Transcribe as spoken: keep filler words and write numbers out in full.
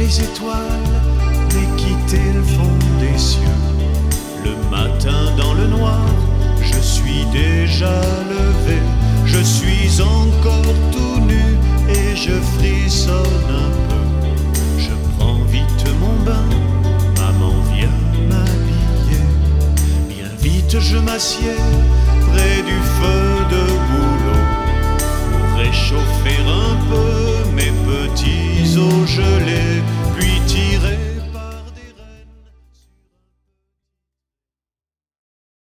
les étoiles, mais quitter le fond des cieux. Le matin dans le noir, je suis déjà levé. Je suis encore tout nu et je frissonne un peu. Je prends vite mon bain, maman vient m'habiller. Bien vite je m'assieds